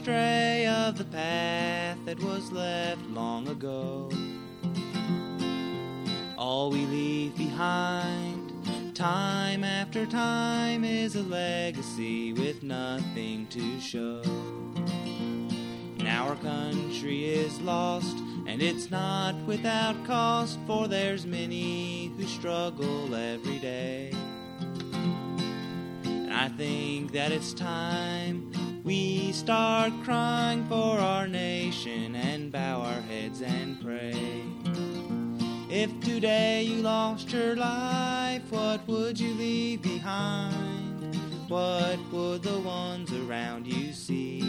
astray of the path that was left long ago. All we leave behind, time after time, is a legacy with nothing to show. Now our country is lost, and it's not without cost, for there's many who struggle every day. And I think that it's time we start crying for our nation and bow our heads and pray. If today you lost your life, what would you leave behind? What would the ones around you see?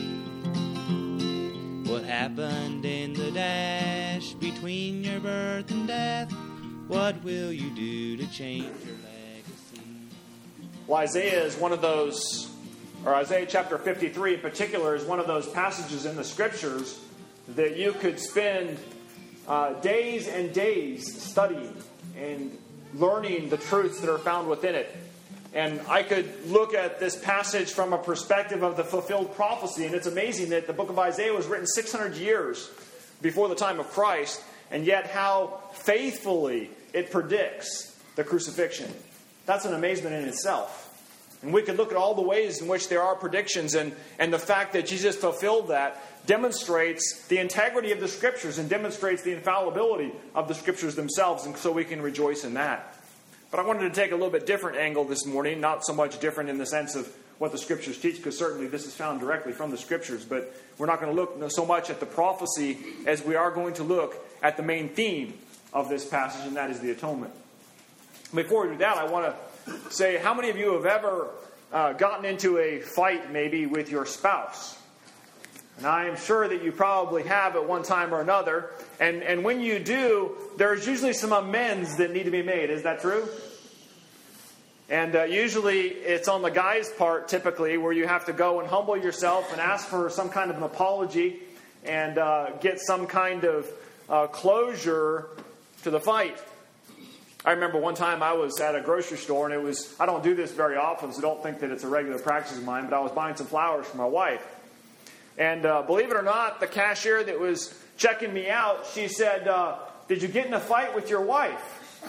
What happened in the dash between your birth and death? What will you do to change your legacy? Well, Isaiah is one of those, or Isaiah chapter 53 in particular, is one of those passages in the Scriptures that you could spend days and days studying and learning the truths that are found within it. And I could look at this passage from a perspective of the fulfilled prophecy, and it's amazing that the book of Isaiah was written 600 years before the time of Christ, and yet how faithfully it predicts the crucifixion. That's an amazement in itself. And we could look at all the ways in which there are predictions, and the fact that Jesus fulfilled that demonstrates the integrity of the Scriptures and demonstrates the infallibility of the Scriptures themselves, and so we can rejoice in that. But I wanted to take a little bit different angle this morning, not so much different in the sense of what the Scriptures teach, because certainly this is found directly from the Scriptures, but we're not going to look so much at the prophecy as we are going to look at the main theme of this passage, and that is the atonement. Before we do that, I want to say, how many of you have ever gotten into a fight maybe with your spouse? And I am sure that you probably have at one time or another. And when you do, there's usually some amends that need to be made. Is that true? And usually it's on the guy's part, typically, where you have to go and humble yourself and ask for some kind of an apology and get some kind of closure to the fight. I remember one time I was at a grocery store, and I don't do this very often, so don't think that it's a regular practice of mine, but I was buying some flowers for my wife. And believe it or not, the cashier that was checking me out, she said, "Did you get in a fight with your wife?"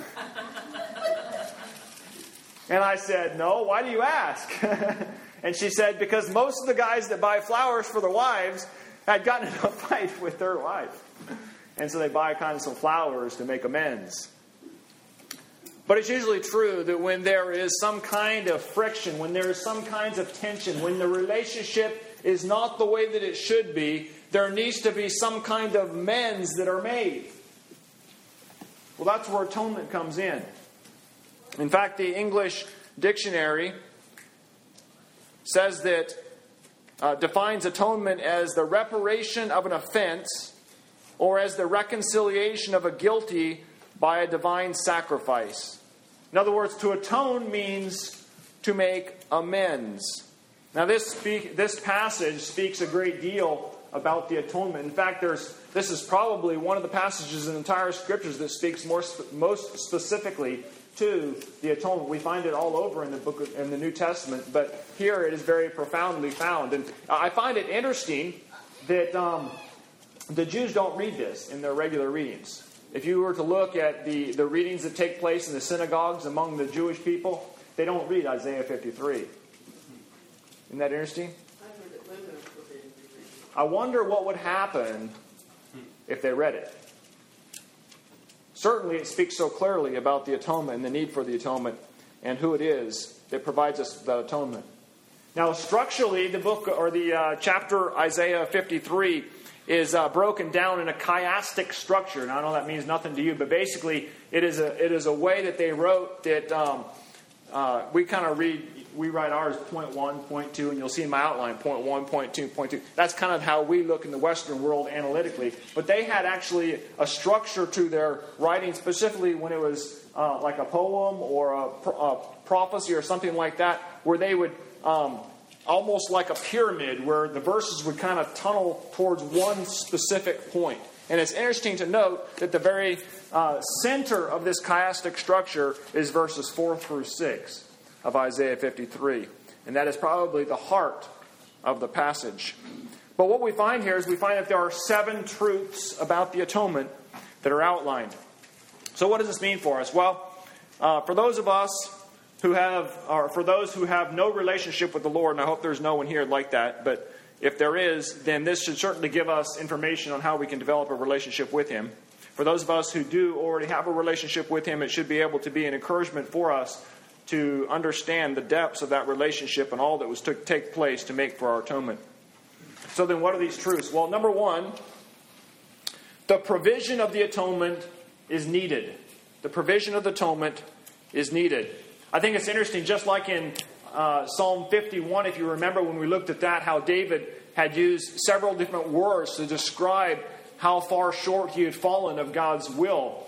And I said, "No, why do you ask?" And she said, "Because most of the guys that buy flowers for their wives had gotten in a fight with their wife. And so they buy kind of some flowers to make amends." But it's usually true that when there is some kind of friction, when there is some kinds of tension, when the relationship is not the way that it should be, there needs to be some kind of amends that are made. Well, that's where atonement comes in. In fact, the English dictionary says that, defines atonement as the reparation of an offense or as the reconciliation of a guilty by a divine sacrifice. In other words, to atone means to make amends. Now, this passage speaks a great deal about the atonement. In fact, this is probably one of the passages in the entire Scriptures that speaks most specifically to the atonement. We find it all over in the New Testament, but here it is very profoundly found. And I find it interesting that the Jews don't read this in their regular readings. If you were to look at the readings that take place in the synagogues among the Jewish people, they don't read Isaiah 53. Isn't that interesting? I wonder what would happen if they read it. Certainly it speaks so clearly about the atonement and the need for the atonement and who it is that provides us that atonement. Now, structurally, the book or the chapter Isaiah 53 is broken down in a chiastic structure. Now, I know that means nothing to you, but basically it is a way that they wrote that we write ours point 1, point 2, and you'll see in my outline point 1, point 2, point 2. That's kind of how we look in the Western world analytically. But they had actually a structure to their writing, specifically when it was like a poem or a prophecy or something like that, where they would almost like a pyramid, where the verses would kind of tunnel towards one specific point. And it's interesting to note that the very center of this chiastic structure is verses 4 through 6 of Isaiah 53. And that is probably the heart of the passage. But what we find here is we find that there are 7 truths about the atonement that are outlined. So what does this mean for us? Well, for those of us who have, or for those who have no relationship with the Lord, and I hope there's no one here like that, but if there is, then this should certainly give us information on how we can develop a relationship with Him. For those of us who do already have a relationship with Him, it should be able to be an encouragement for us to understand the depths of that relationship and all that was to take place to make for our atonement. So then what are these truths? Well, number 1, the provision of the atonement is needed. The provision of the atonement is needed. I think it's interesting, just like in Psalm 51, if you remember when we looked at that, how David had used several different words to describe how far short he had fallen of God's will.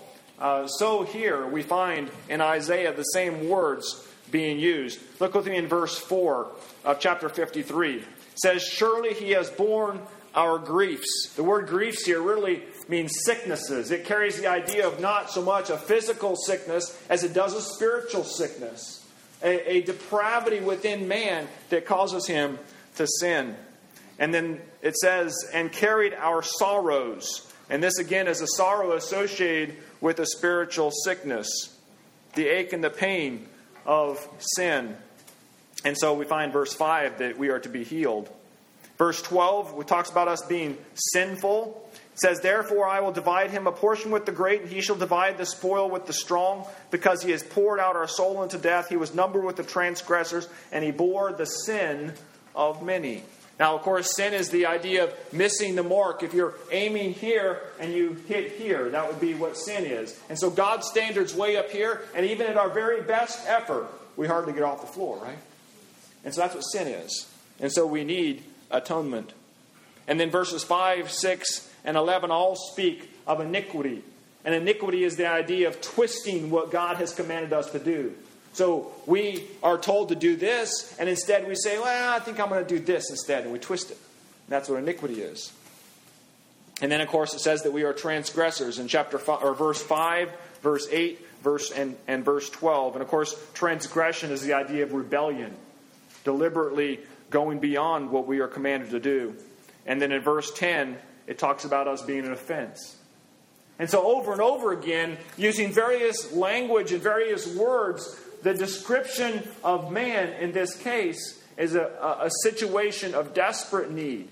So here we find in Isaiah the same words being used. Look with me in verse 4 of chapter 53. It says, "Surely He has borne our griefs." The word griefs here really means sicknesses. It carries the idea of not so much a physical sickness as it does a spiritual sickness. A depravity within man that causes him to sin. And then it says, "and carried our sorrows." And this again is a sorrow associated with a spiritual sickness. The ache and the pain of sin. And so we find verse 5 that we are to be healed. Verse 12, it talks about us being sinful. It says, "Therefore I will divide him a portion with the great, and he shall divide the spoil with the strong. Because he has poured out our soul into death, he was numbered with the transgressors, and he bore the sin of many." Now, of course, sin is the idea of missing the mark. If you're aiming here and you hit here, that would be what sin is. And so God's standard's way up here, and even at our very best effort, we hardly get off the floor, right? And so that's what sin is. And so we need atonement. And then verses 5, 6, and 11 all speak of iniquity. And iniquity is the idea of twisting what God has commanded us to do. So we are told to do this, and instead we say, well, I think I'm going to do this instead, and we twist it. And that's what iniquity is. And then, of course, it says that we are transgressors in chapter 5, or verse 5, verse 8, and verse 12. And, of course, transgression is the idea of rebellion, deliberately going beyond what we are commanded to do. And then in verse 10, it talks about us being an offense. And so over and over again, using various language and various words, the description of man in this case is a situation of desperate need.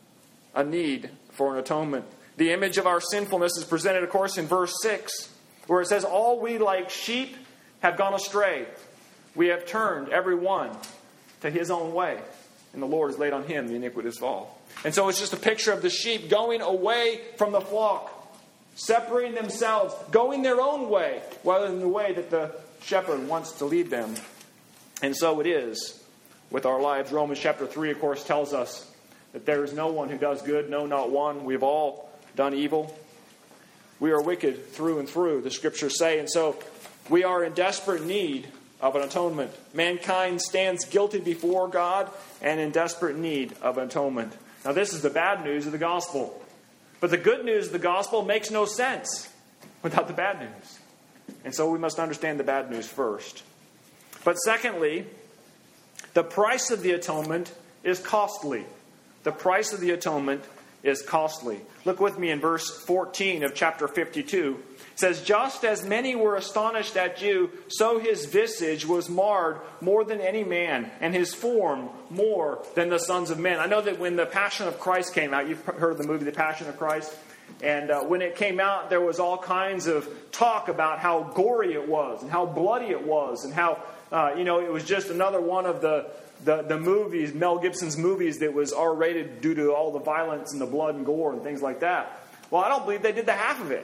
A need for an atonement. The image of our sinfulness is presented, of course, in verse 6, where it says, "All we like sheep have gone astray. We have turned every one to his own way. And the Lord has laid on him the iniquitous fall." And so it's just a picture of the sheep going away from the flock, separating themselves, going their own way, rather than the way that the shepherd wants to lead them. And so it is with our lives. Romans chapter 3, of course, tells us that there is no one who does good, no, not one. We've all done evil. We are wicked through and through, the Scriptures say. And so we are in desperate need of an atonement. Mankind stands guilty before God and in desperate need of an atonement. Now, this is the bad news of the gospel. But the good news of the gospel makes no sense without the bad news. And so we must understand the bad news first. But secondly, the price of the atonement is costly. The price of the atonement is costly. Look with me in verse 14 of chapter 52. It says, "Just as many were astonished at you, so his visage was marred more than any man, and his form more than the sons of men." I know that when the Passion of Christ came out, you've heard of the movie The Passion of Christ? And when it came out, there was all kinds of talk about how gory it was, and how bloody it was, and how, it was just another one of the movies, Mel Gibson's movies, that was R-rated due to all the violence and the blood and gore and things like that. Well, I don't believe they did the half of it.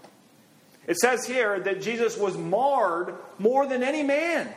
It says here that Jesus was marred more than any man.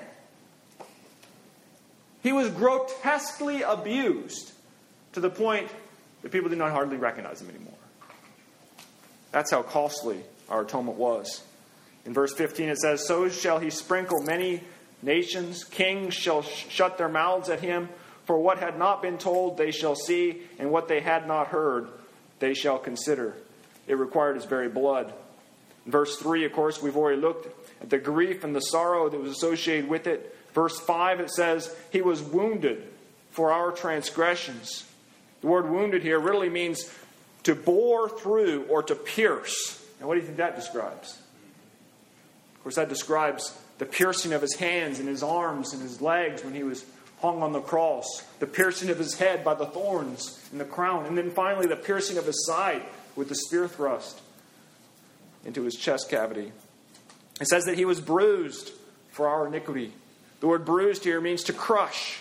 He was grotesquely abused to the point that people did not hardly recognize him anymore. That's how costly our atonement was. In verse 15 it says, "So shall he sprinkle many nations. Kings shall shut their mouths at him. For what had not been told they shall see, and what they had not heard they shall consider." It required his very blood. In verse 3, of course, we've already looked at the grief and the sorrow that was associated with it. Verse 5, it says, "He was wounded for our transgressions. The word wounded here literally means to bore through or to pierce. And what do you think that describes? Of course, that describes the piercing of his hands and his arms and his legs when he was hung on the cross. The piercing of his head by the thorns and the crown. And then finally, the piercing of his side with the spear thrust into his chest cavity. It says that he was bruised for our iniquity. The word bruised here means to crush,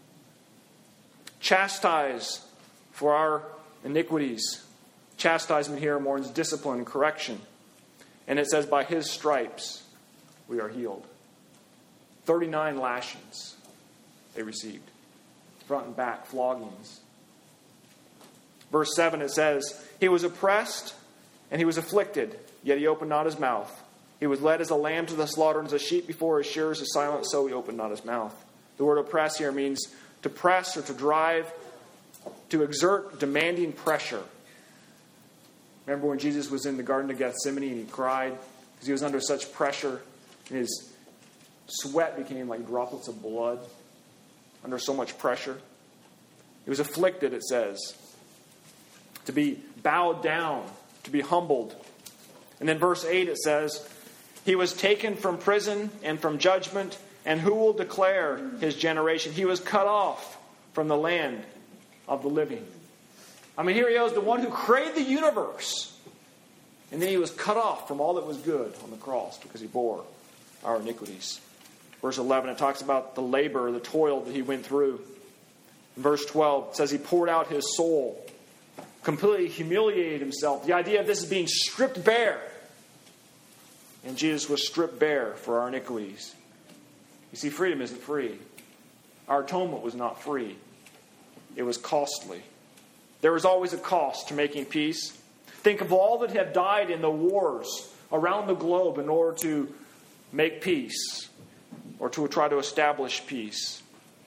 chastise for our iniquities. Chastisement here means discipline and correction. And it says, by his stripes we are healed. 39 lashings they received. Front and back, floggings. Verse 7, it says, he was oppressed and he was afflicted, yet he opened not his mouth. He was led as a lamb to the slaughter, and as a sheep before his shearers is silent, so he opened not his mouth. The word oppress here means to press or to drive, to exert demanding pressure. Remember when Jesus was in the Garden of Gethsemane and he cried because he was under such pressure, and his sweat became like droplets of blood under so much pressure. He was afflicted, it says, to be bowed down, to be humbled. And then verse 8 it says, he was taken from prison and from judgment, and who will declare his generation? He was cut off from the land of the living. I mean, here he is, the one who created the universe. And then he was cut off from all that was good on the cross because he bore our iniquities. Verse 11, it talks about the labor, the toil that he went through. In verse 12, it says he poured out his soul, completely humiliated himself. The idea of this is being stripped bare. And Jesus was stripped bare for our iniquities. You see, freedom isn't free. Our atonement was not free. It was costly. There was always a cost to making peace. Think of all that have died in the wars around the globe in order to make peace or to try to establish peace.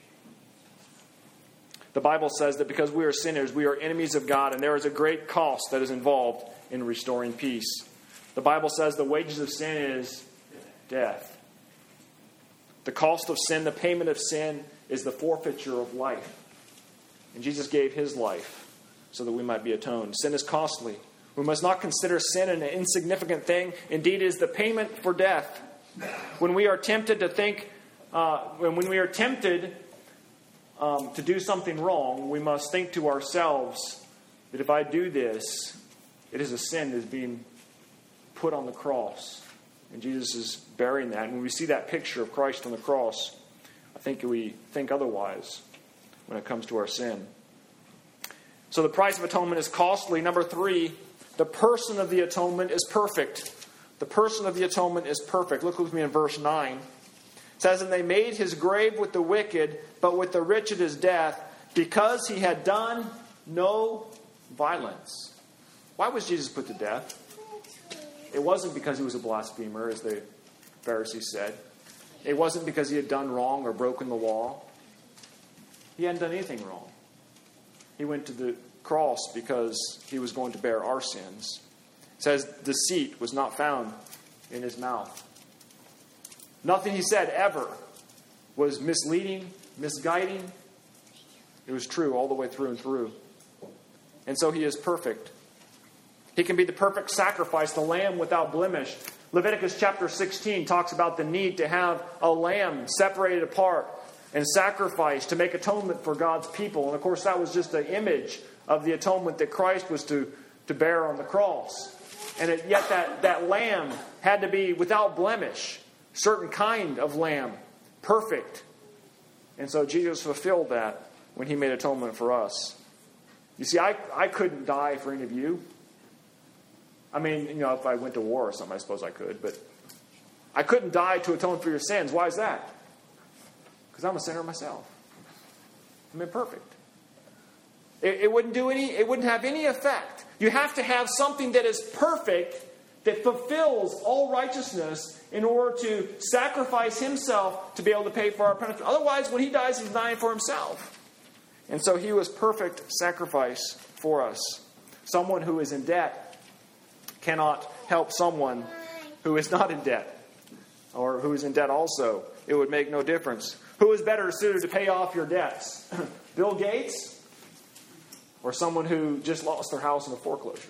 The Bible says that because we are sinners, we are enemies of God, and there is a great cost that is involved in restoring peace. The Bible says the wages of sin is death. The cost of sin, the payment of sin, is the forfeiture of life. And Jesus gave his life so that we might be atoned. Sin is costly. We must not consider sin an insignificant thing. Indeed, it is the payment for death. When we are tempted to think, when we are tempted to do something wrong, we must think to ourselves that if I do this, it is a sin that is being put on the cross. And Jesus is bearing that. And when we see that picture of Christ on the cross, I think we think otherwise when it comes to our sin. So the price of atonement is costly. Number 3, the person of the atonement is perfect. The person of the atonement is perfect. Look with me in verse 9. It says, and they made his grave with the wicked, but with the rich at his death, because he had done no violence. Why was Jesus put to death? It wasn't because he was a blasphemer, as the Pharisees said. It wasn't because he had done wrong or broken the law. He hadn't done anything wrong. He went to the cross because he was going to bear our sins. It says deceit was not found in his mouth. Nothing he said ever was misleading, misguiding. It was true all the way through and through. And so he is perfect. He can be the perfect sacrifice, the lamb without blemish. Leviticus chapter 16 talks about the need to have a lamb separated apart and sacrificed to make atonement for God's people. And of course, that was just an image of the atonement that Christ was to bear on the cross. And yet that lamb had to be without blemish, certain kind of lamb, perfect. And so Jesus fulfilled that when he made atonement for us. You see, I couldn't die for any of you. I mean, if I went to war or something, I suppose I could. But I couldn't die to atone for your sins. Why is that? Because I'm a sinner myself. I'm imperfect. It wouldn't do any. It wouldn't have any effect. You have to have something that is perfect, that fulfills all righteousness, in order to sacrifice himself to be able to pay for our penalty. Otherwise, when he dies, he's dying for himself. And so he was perfect sacrifice for us. Someone who is in debt cannot help someone who is not in debt, or who is in debt also. It would make no difference. Who is better suited to pay off your debts? Bill Gates or someone who just lost their house in a foreclosure.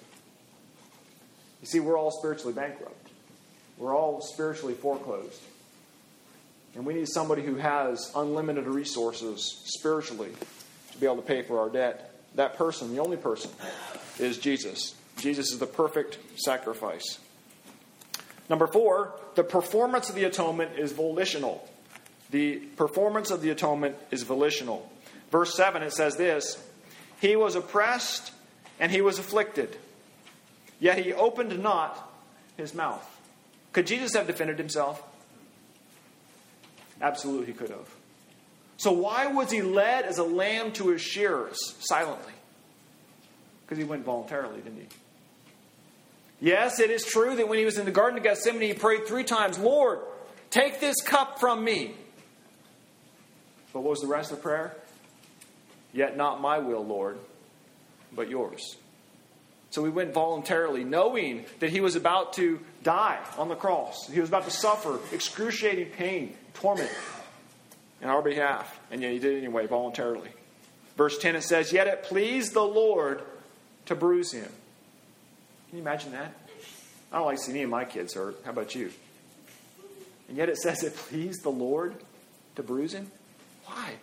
You see, we're all spiritually bankrupt. We're all spiritually foreclosed. And we need somebody who has unlimited resources spiritually to be able to pay for our debt. That person, the only person, is Jesus. Jesus is the perfect sacrifice. Number 4, the performance of the atonement is volitional. The performance of the atonement is volitional. Verse 7, it says this, He was oppressed and he was afflicted, yet he opened not his mouth. Could Jesus have defended himself? Absolutely he could have. So why was he led as a lamb to his shearers silently? Because he went voluntarily, didn't he? Yes, it is true that when he was in the Garden of Gethsemane, he prayed 3 times, Lord, take this cup from me. But what was the rest of the prayer? Yet not my will, Lord, but yours. So he went voluntarily, knowing that he was about to die on the cross. He was about to suffer excruciating pain, torment in our behalf. And yet he did it anyway, voluntarily. Verse 10, it says, Yet it pleased the Lord to bruise him. Can you imagine that? I don't like seeing any of my kids hurt. How about you? And yet it says it pleased the Lord to bruise him. Why?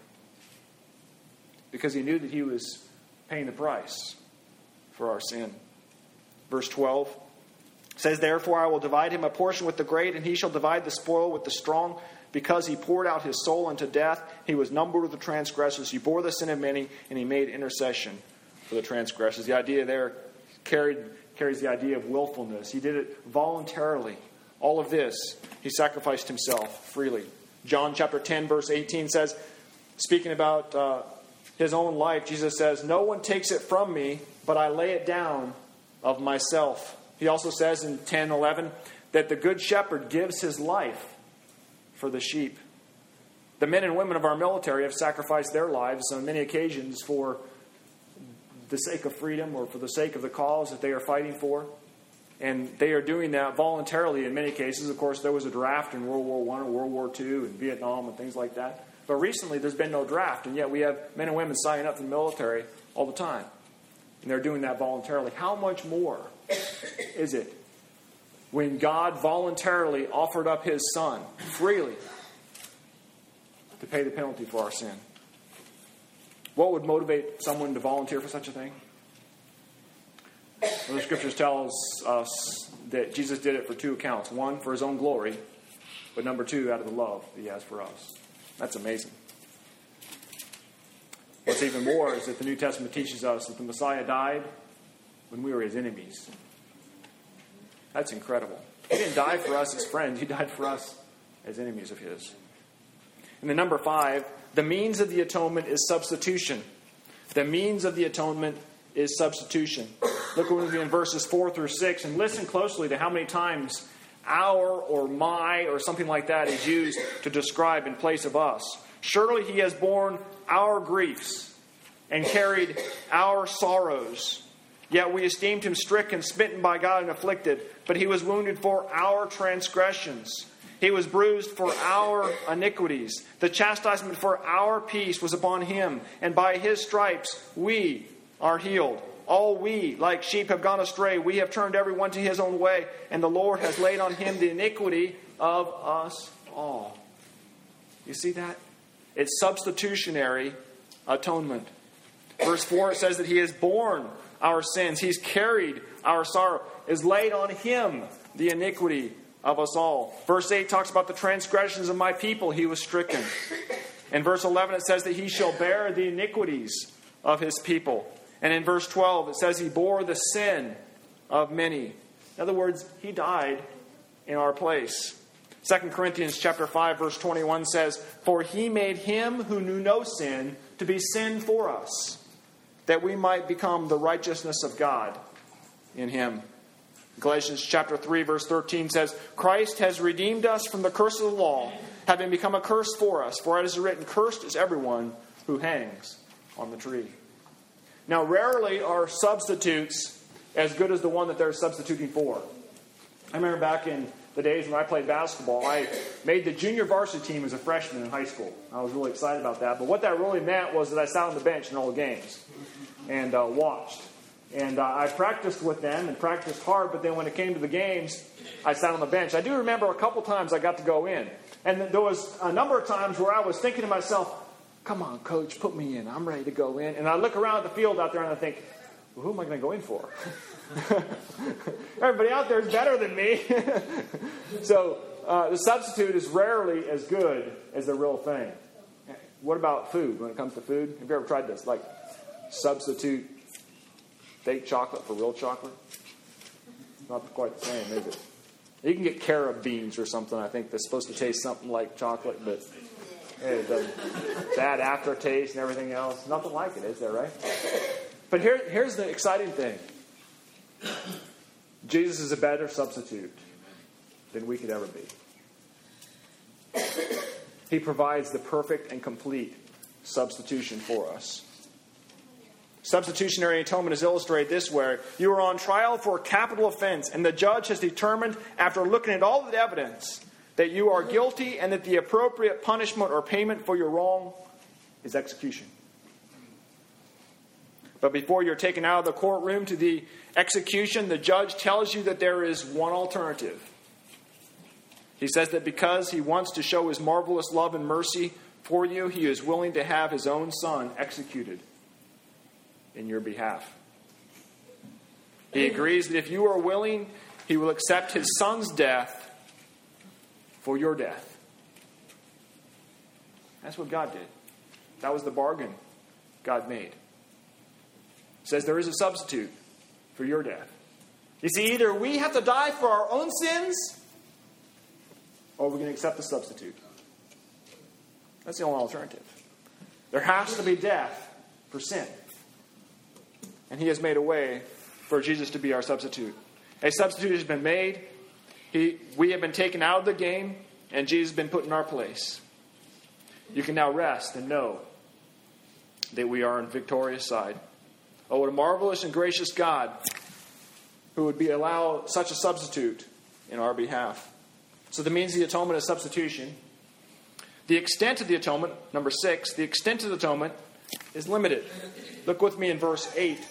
Because he knew that he was paying the price for our sin. Verse 12 says, Therefore I will divide him a portion with the great, and he shall divide the spoil with the strong. Because he poured out his soul unto death, he was numbered with the transgressors. He bore the sin of many, and he made intercession for the transgressors. The idea there carries the idea of willfulness. He did it voluntarily. All of this, he sacrificed himself freely. John chapter 10, verse 18 says, speaking about his own life, Jesus says, No one takes it from me, but I lay it down of myself. He also says in 10:11 that the good shepherd gives his life for the sheep. The men and women of our military have sacrificed their lives on many occasions for the sake of freedom or for the sake of the cause that they are fighting for. And they are doing that voluntarily in many cases. Of course, there was a draft in World War I and World War II and Vietnam and things like that. But recently, there's been no draft, and yet we have men and women signing up for the military all the time. And they're doing that voluntarily. How much more is it when God voluntarily offered up his Son freely to pay the penalty for our sin? What would motivate someone to volunteer for such a thing? Well, the Scriptures tells us that Jesus did it for 2 accounts. 1, for his own glory, but number 2, out of the love that he has for us. That's amazing. What's even more is that the New Testament teaches us that the Messiah died when we were his enemies. That's incredible. He didn't die for us as friends. He died for us as enemies of his. And then number 5, the means of the atonement is substitution. The means of the atonement is substitution. Look with me in verses 4 through 6 and listen closely to how many times our or my or something like that is used to describe in place of us. Surely he has borne our griefs and carried our sorrows. Yet we esteemed him stricken, smitten by God, and afflicted. But he was wounded for our transgressions. He was bruised for our iniquities. The chastisement for our peace was upon him, and by his stripes we are healed. All we, like sheep, have gone astray. We have turned every one to his own way, and the Lord has laid on him the iniquity of us all. You see that? It's substitutionary atonement. Verse 4, it says that he has borne our sins. He's carried our sorrow. Is laid on him the iniquity of us all. Verse 8 talks about the transgressions of my people he was stricken. In verse 11 it says that he shall bear the iniquities of his people. And in verse 12 it says he bore the sin of many. In other words, he died in our place. 2 Corinthians chapter 5 verse 21 says, For he made him who knew no sin to be sin for us, that we might become the righteousness of God in him. Galatians chapter 3 verse 13 says, Christ has redeemed us from the curse of the law, having become a curse for us. For it is written, Cursed is everyone who hangs on the tree. Now, rarely are substitutes as good as the one that they're substituting for. I remember back in the days when I played basketball, I made the junior varsity team as a freshman in high school. I was really excited about that. But what that really meant was that I sat on the bench in all the games. and watched. And I practiced with them and practiced hard, but then when it came to the games, I sat on the bench. I do remember a couple times I got to go in. And there was a number of times where I was thinking to myself, come on, coach, put me in. I'm ready to go in. And I look around at the field out there and I think, well, who am I going to go in for? Everybody out there is better than me. So the substitute is rarely as good as the real thing. What about food? When it comes to food, have you ever tried this? Like substitute fake chocolate for real chocolate? Not quite the same, is it? You can get carob beans or something, I think, that's supposed to taste something like chocolate, but it doesn't. Bad aftertaste and everything else. Nothing like it, is there, right? But here's the exciting thing. Jesus is a better substitute than we could ever be. He provides the perfect and complete substitution for us. Substitutionary atonement is illustrated this way. You are on trial for a capital offense, and the judge has determined, after looking at all the evidence, that you are guilty and that the appropriate punishment or payment for your wrong is execution. But before you're taken out of the courtroom to the execution, the judge tells you that there is one alternative. He says that because he wants to show his marvelous love and mercy for you, he is willing to have his own son executed in your behalf. He agrees that if you are willing, he will accept his son's death for your death. That's what God did. That was the bargain God made. It says there is a substitute for your death. You see, either we have to die for our own sins, or we're going to accept the substitute. That's the only alternative. There has to be death for sin. And he has made a way for Jesus to be our substitute. A substitute has been made. We have been taken out of the game, and Jesus has been put in our place. You can now rest and know that we are on the victorious side. Oh, what a marvelous and gracious God who would allow such a substitute in our behalf. So the means of the atonement is substitution. The extent of the atonement, number 6, the extent of the atonement is limited. Look with me in verse 8. It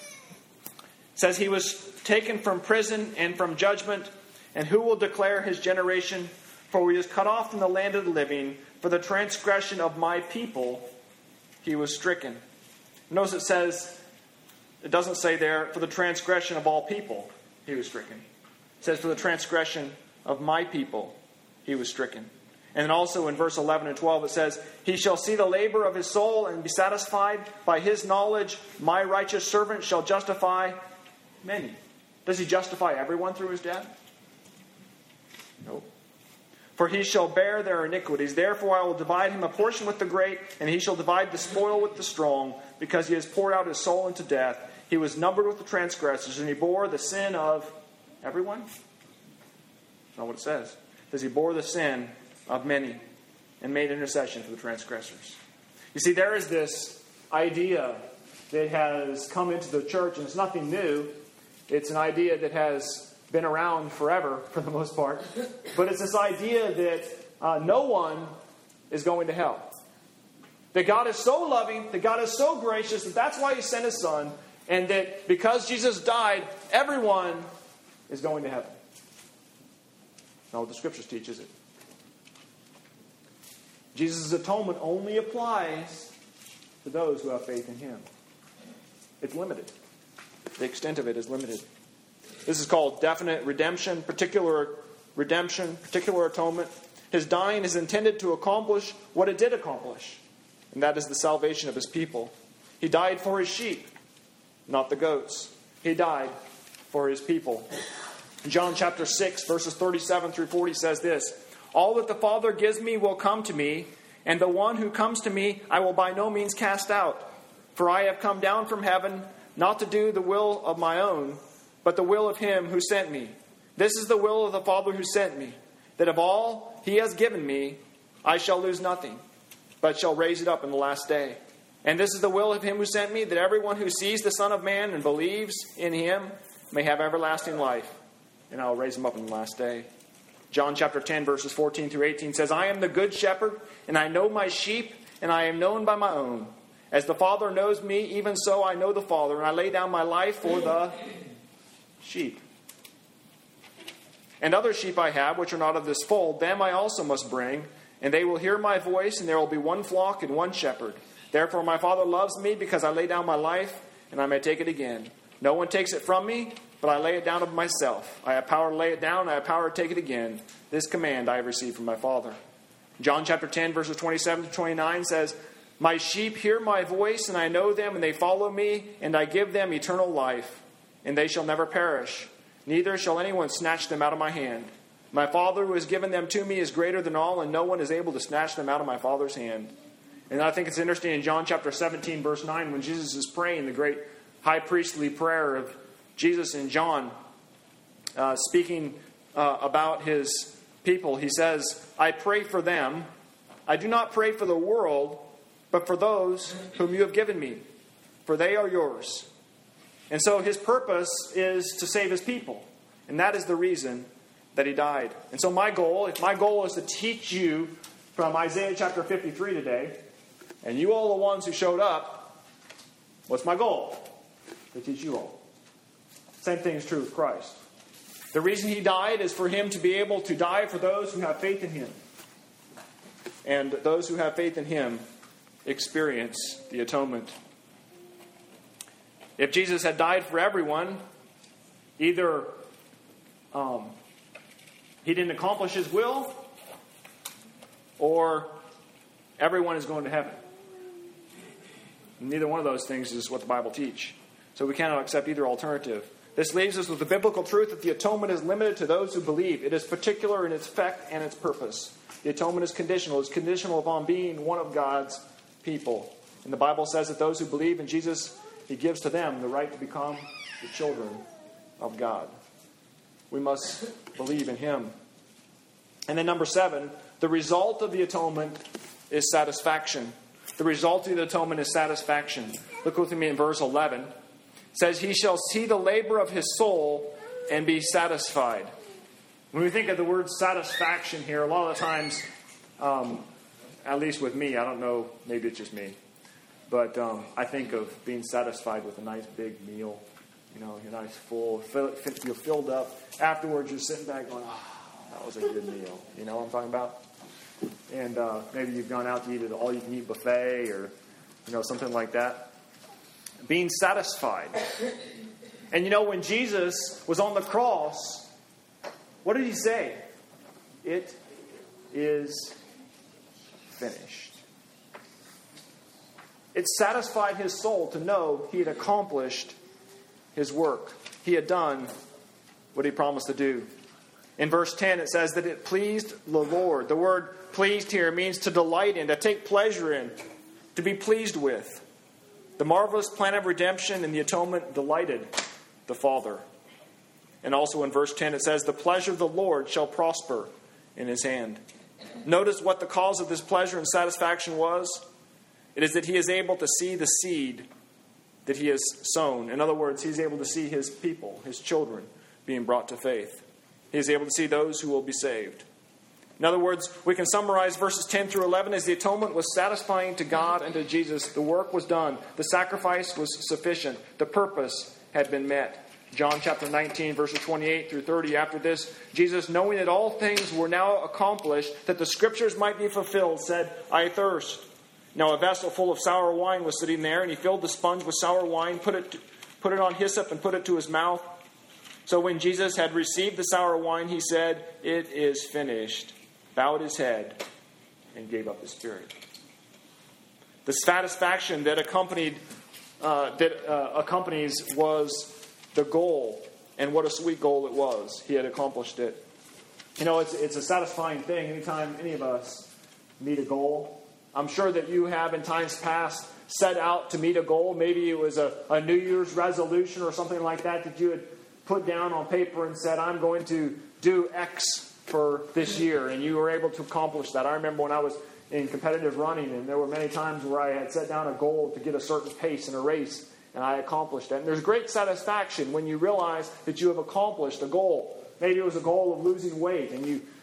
says, he was taken from prison and from judgment, and who will declare his generation? For he was cut off from the land of the living. For the transgression of my people he was stricken. Notice it doesn't say there, for the transgression of all people he was stricken. It says, for the transgression of my people he was stricken. And then also in verse 11 and 12 it says, he shall see the labor of his soul and be satisfied. By his knowledge my righteous servant shall justify many. Does he justify everyone through his death? No. For he shall bear their iniquities. Therefore I will divide him a portion with the great, and he shall divide the spoil with the strong, because he has poured out his soul into death. He was numbered with the transgressors, and he bore the sin of everyone? That's not what it says. It says he bore the sin of many and made intercession for the transgressors. You see, there is this idea that has come into the church, and it's nothing new. It's an idea that has been around forever, for the most part. But it's this idea that no one is going to hell. That God is so loving, that God is so gracious, that that's why he sent his son, and that because Jesus died, everyone is going to heaven. Not what the Scriptures teach, is it? Jesus' atonement only applies to those who have faith in him. It's limited. The extent of it is limited. This is called definite redemption, particular atonement. His dying is intended to accomplish what it did accomplish, and that is the salvation of his people. He died for his sheep, not the goats. He died for his people. John chapter 6, verses 37 through 40 says this, all that the Father gives me will come to me, and the one who comes to me I will by no means cast out. For I have come down from heaven, not to do the will of my own, but the will of him who sent me. This is the will of the Father who sent me, that of all he has given me, I shall lose nothing, but shall raise it up in the last day. And this is the will of him who sent me, that everyone who sees the Son of Man and believes in him may have everlasting life, and I will raise him up in the last day. John chapter 10, verses 14 through 18 says, I am the good shepherd, and I know my sheep, and I am known by my own. As the Father knows me, even so I know the Father, and I lay down my life for the sheep. And other sheep I have, which are not of this fold, them I also must bring, and they will hear my voice, and there will be one flock and one shepherd. Therefore my Father loves me, because I lay down my life, and I may take it again. No one takes it from me, but I lay it down of myself. I have power to lay it down, I have power to take it again. This command I have received from my Father. John chapter 10, verses 27 to 29 says, My sheep hear my voice, and I know them, and they follow me, and I give them eternal life, and they shall never perish. Neither shall anyone snatch them out of my hand. My Father who has given them to me is greater than all, and no one is able to snatch them out of my Father's hand. And I think it's interesting in John chapter 17, verse 9, when Jesus is praying the great high priestly prayer of Jesus and John, speaking about his people, he says, I pray for them. I do not pray for the world, but for those whom you have given me, for they are yours. And so his purpose is to save his people. And that is the reason that he died. And so my goal is to teach you from Isaiah chapter 53 today, and you all the ones who showed up, what's my goal? To teach you all. Same thing is true with Christ. The reason he died is for him to be able to die for those who have faith in him. And those who have faith in him experience the atonement. If Jesus had died for everyone, either he didn't accomplish his will, or everyone is going to heaven. Neither one of those things is what the Bible teaches. So we cannot accept either alternative. This leaves us with the biblical truth that the atonement is limited to those who believe. It is particular in its effect and its purpose. The atonement is conditional. It's conditional upon being one of God's people. And the Bible says that those who believe in Jesus, he gives to them the right to become the children of God. We must believe in him. And then number 7, the result of the atonement is satisfaction. The result of the atonement is satisfaction. Look with me in verse 11. It says, He shall see the labor of his soul and be satisfied. When we think of the word satisfaction here, a lot of the times, at least with me, I don't know, maybe it's just me, but I think of being satisfied with a nice big meal. You know, you're nice full, you're filled up. Afterwards, you're sitting back going, that was a good meal. You know what I'm talking about? And maybe you've gone out to eat at an all-you-can-eat buffet or, you know, something like that. Being satisfied. And you know, when Jesus was on the cross, what did he say? It is finished. It satisfied his soul to know he had accomplished his work. He had done what he promised to do. In verse 10, it says that it pleased the Lord. The word pleased here means to delight in, to take pleasure in, to be pleased with. The marvelous plan of redemption and the atonement delighted the Father. And also in verse 10, it says, the pleasure of the Lord shall prosper in his hand. Notice what the cause of this pleasure and satisfaction was. It is that he is able to see the seed that he has sown. In other words, he's able to see his people, his children, being brought to faith. He is able to see those who will be saved. In other words, we can summarize verses 10 through 11 as the atonement was satisfying to God and to Jesus. The work was done. The sacrifice was sufficient. The purpose had been met. John chapter 19, verses 28 through 30. After this, Jesus, knowing that all things were now accomplished, that the scriptures might be fulfilled, said, I thirst. Now a vessel full of sour wine was sitting there, and he filled the sponge with sour wine, put it on hyssop, and put it to his mouth. So when Jesus had received the sour wine, he said, it is finished, bowed his head, and gave up his spirit. The satisfaction that accompanies was the goal, and what a sweet goal it was. He had accomplished it. You know, it's a satisfying thing anytime any of us meet a goal. I'm sure that you have in times past set out to meet a goal. Maybe it was a New Year's resolution or something like that you had put down on paper and said, I'm going to do X for this year. And you were able to accomplish that. I remember when I was in competitive running, and there were many times where I had set down a goal to get a certain pace in a race, and I accomplished that. And there's great satisfaction when you realize that you have accomplished a goal. Maybe it was a goal of losing weight, and you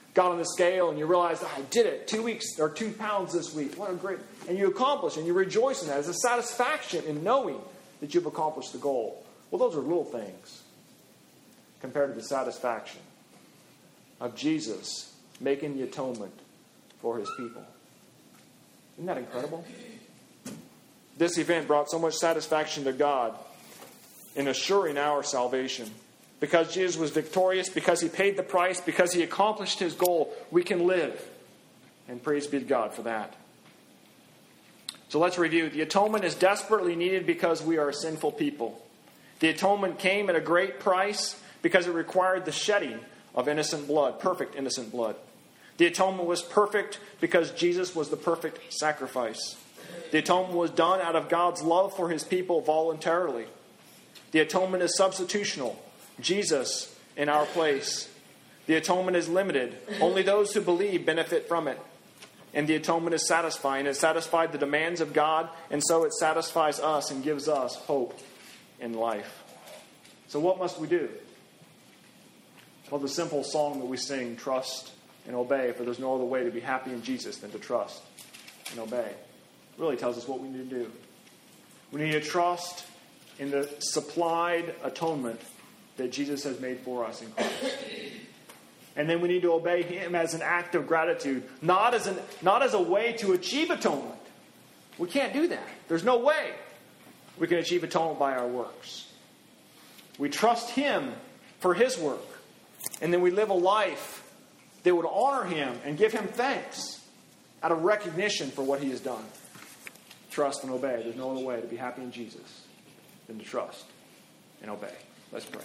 got on the scale and you realized, I did it, 2 weeks or 2 pounds this week. What a great, and you accomplish and you rejoice in that. There's a satisfaction in knowing that you've accomplished the goal. Well, those are little things compared to the satisfaction of Jesus making the atonement for his people. Isn't that incredible? This event brought so much satisfaction to God in assuring our salvation. Because Jesus was victorious, because he paid the price, because he accomplished his goal, we can live. And praise be to God for that. So let's review. The atonement is desperately needed because we are a sinful people. The atonement came at a great price because it required the shedding of innocent blood, perfect innocent blood. The atonement was perfect because Jesus was the perfect sacrifice. The atonement was done out of God's love for his people voluntarily. The atonement is substitutional. Jesus in our place. The atonement is limited. Only those who believe benefit from it. And the atonement is satisfying. It satisfied the demands of God, and so it satisfies us and gives us hope in life. So what must we do? Well, the simple song that we sing, trust and obey, for there's no other way to be happy in Jesus than to trust and obey, really tells us what we need to do. We need to trust in the supplied atonement that Jesus has made for us in Christ. And then we need to obey him as an act of gratitude, not as a way to achieve atonement. We can't do that. There's no way we can achieve atonement by our works. We trust him for his work. And then we live a life that would honor him and give him thanks out of recognition for what he has done. Trust and obey. There's no other way to be happy in Jesus than to trust and obey. Let's pray.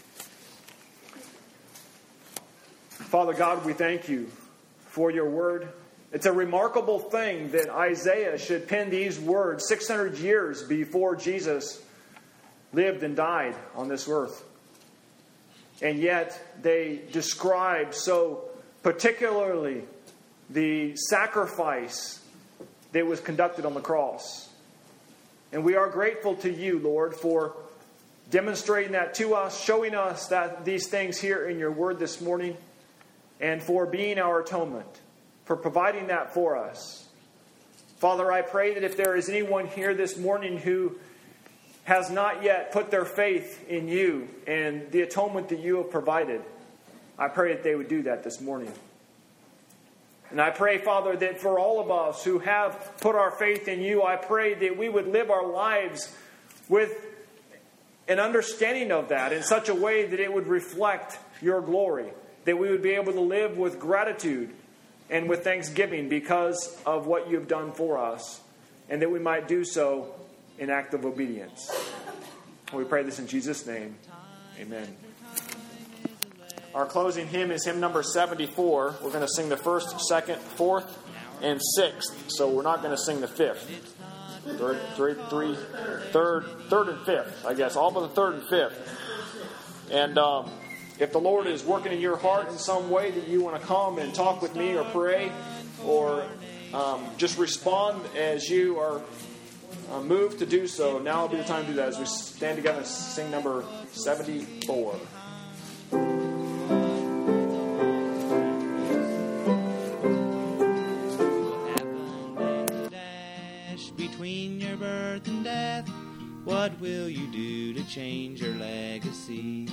Father God, we thank you for your word. It's a remarkable thing that Isaiah should pen these words 600 years before Jesus lived and died on this earth. And yet they describe so particularly the sacrifice that was conducted on the cross. And we are grateful to you, Lord, for demonstrating that to us, showing us that these things here in your word this morning, and for being our atonement, for providing that for us. Father, I pray that if there is anyone here this morning who has not yet put their faith in you and the atonement that you have provided, I pray that they would do that this morning. And I pray, Father, that for all of us who have put our faith in you, I pray that we would live our lives with an understanding of that in such a way that it would reflect your glory. That we would be able to live with gratitude and with thanksgiving because of what you've done for us. And that we might do so in act of obedience. We pray this in Jesus' name. Amen. Our closing hymn is hymn number 74. We're going to sing the first, second, fourth, and sixth. So we're not going to sing the fifth. Third and fifth, I guess. All but the third and fifth. And if the Lord is working in your heart in some way that you want to come and talk with me or pray or just respond as you are moved to do so, now will be the time to do that as we stand together and sing number 74. Between your birth and death, what will you do to change your legacy?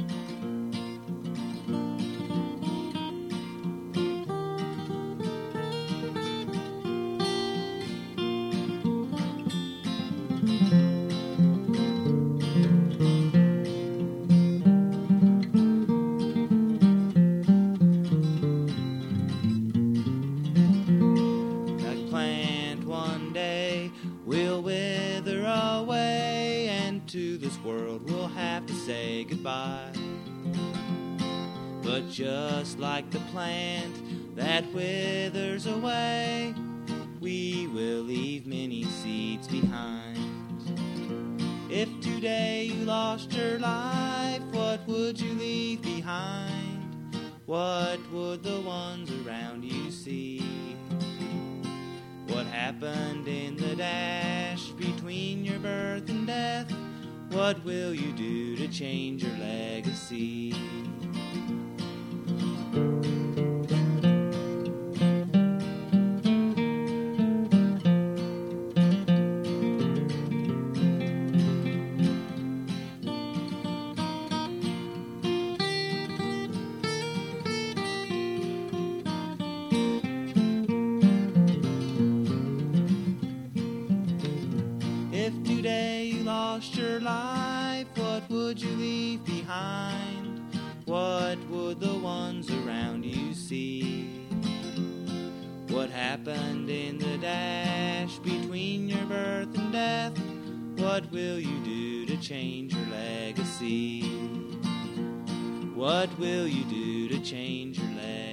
But just like the plant that withers away, we will leave many seeds behind. If today you lost your life, what would you leave behind? What would the ones around you see? What happened in the dash between your birth and death? What will you do to change your legacy? leave behind, what would the ones around you see? What happened in the dash between your birth and death? What will you do to change your legacy? What will you do to change your legacy?